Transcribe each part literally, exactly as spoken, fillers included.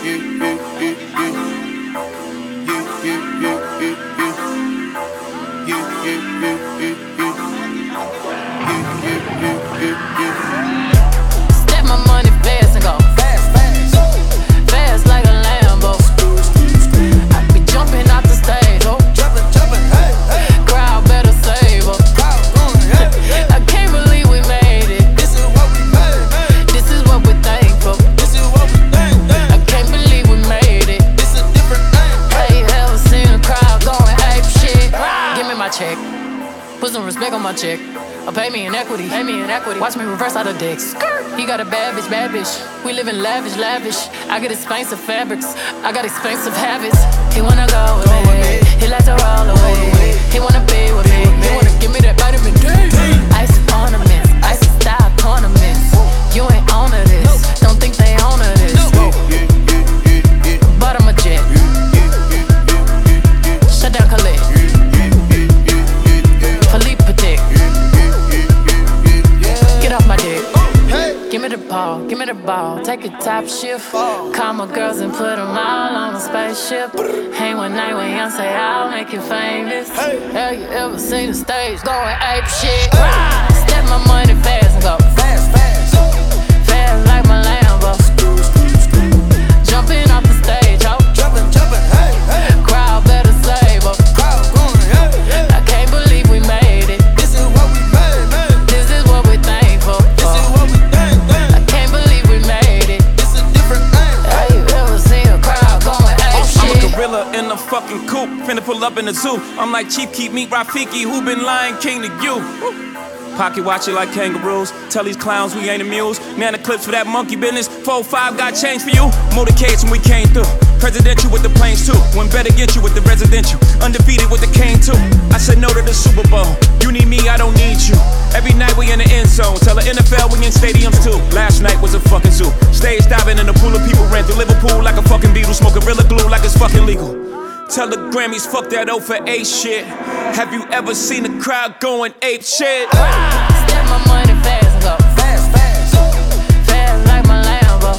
Step my money fast and go fast, fast, fast like a Lambo. I be jumping out the stage, oh, jumping, jumping, hey, hey. Crowd better save her. I can't believe we made it. This is what we made. This is what we're thankful. This is what we think. I can't believe we made it. This is a different thing. Hey, ever seen a crowd going ape shit? Give me my check. Put some respect on my check. Or pay me in equity, pay me in equity. Watch me reverse out of dicks. He got a bad bitch, bad bitch. We live in lavish, lavish. I got expensive fabrics, I got expensive habits. He wanna go with me, he like to roll away. He wanna be with me, he wanna give me that vitamin D. Ice ornaments, ice style ornaments. You ain't on to this, don't think they own to this. But I'm a jet. Shut down, Khalid. Philippe Patek. Get off my dick. Give me the ball, give me the ball. Take a top shift. Call my girls and put them all on a spaceship. Hang one night with Beyonce, I'll make you famous. Have you ever seen the stage going ape shit? Step my money fast and go fast, fast, fast like my Lambo. Jumping off the stage, oh, jumping, jumping, hey, hey. Crowd better save her. Crowd going, hey, hey. I can't believe we made it. This is what we made, man. This is what we're thankful for. This is what we think, think. I can't believe we made it. This is a different thing. Have you ever seen a crowd going ape shit? I'm a gorilla in a fucking coop, finna pull up in the zoo. I'm like Chief Keef, meet Rafiki, who been Lion King to you? Pocket watch it like kangaroos. Tell these clowns we ain't amused. Man, the clips for that monkey business. four five got change for you. Motorcades when we came through. Presidential with the planes too. When better get you with the residential. Undefeated with the cane too. I said no to the Super Bowl. You need me, I don't need you. Every night we in the end zone. Tell the N F L we in stadiums too. Last night was a fucking zoo. Stage diving in a pool of people. Ran through Liverpool like a fucking Beatle. Smoke Gorilla Glue like it's fucking legal. Tell the Grammys, fuck that O for eight shit. Have you ever seen a crowd going ape shit? Step my money fast and go fast, fast, fast like my Lambo.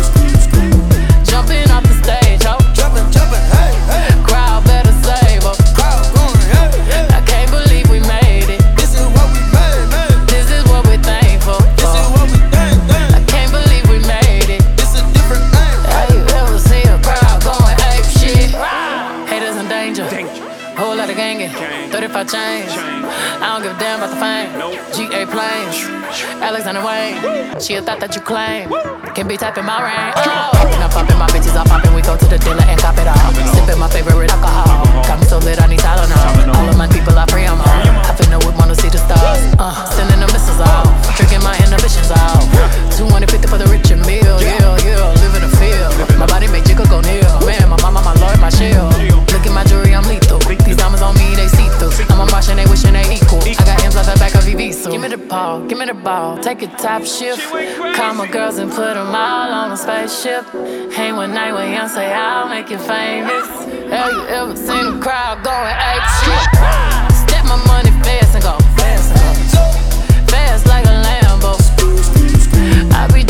Jumping off the stage, oh, jumping, jumping, hey, hey. Crowd better save her. Crowd going, hey, hey. I can't believe we made it. This is what we made, man. This is what we're thankful for. This is what we think, think. I can't believe we made it. This is a different thing. Have you ever seen a crowd going ape shit? Haters in danger. danger. Whole lot of gangin'. Gang. thirty-five chains. Chain. I don't give a damn about the fame. Nope. G A planes. Alexander Wayne. Woo. She a thought that you claim. Woo. Can be typing my range. Oh. Poppin' up, poppin', my bitches are poppin'. We go to the dealer and cop it all. Sippin' my favorite alcohol. Got me so lit, I need Tylenol. All of my people are free, I'm on. I finna would wanna see the stars. Uh, sending the missiles off. Tricking my inhibitions off. two hundred fifty for the rich and meal. Yeah, yeah, live in the field. My body make jiggle go near. Man, my mama, my lord, my shield. Look at my jewelry, I'm lethal. These diamonds on me, they see through. I'm a Martian, they wishing they equal. I got M's like the back of V V, so give me the ball, give me the ball. Take a top shift. Call my girls and put them all on a spaceship. Hang one night with Beyonce, I'll make you famous. Have you ever seen a crowd going ape shit? Step my money fast and go fast and go fast like a Lambo. I be